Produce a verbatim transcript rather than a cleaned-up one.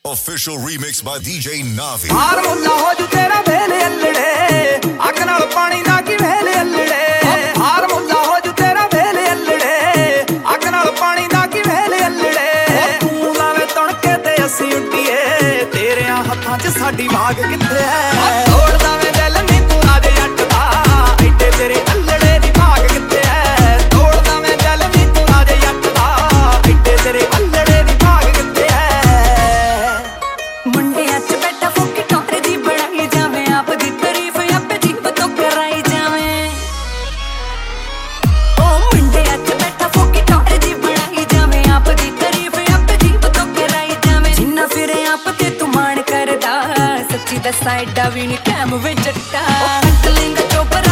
Official remix by D J Navi. हार मुल्ला हो जू तेरा वेले अल्लड़े अग नाल पानी ना कि वेले अल्लड़े हार मुल्ला हो जू तेरा वेले अल्लड़े अग नाल पानी ना कि वेले अल्लड़े तू लावे तणके ते असी उड्डीए तेरे हत्थां च साडी भाग कित्थे है तोड़दा मैं दिल नी तू राजे जट दा एडे तेरे अल्लड़े दी भाग कित्थे है तोड़दा मैं दिल नी तू राजे जट दा एडे तेरे अल्लड़े दी भाग कित्थे है मुंडिया च बैठा फुकी टोरे दी बढ़ाई जावे आप दी तारीफ आपे जीव तो कराई जावे ओ मुंडिया च बैठा फुकी टोरे दी बढ़ाई जावे आप दी तारीफ आपे जीव तो कराई जावे जिन्ना फिरे आप ते तू मान करदा सच्ची दसा एडा वी नी कैम वे जट्टा कट लेंगा चोपरा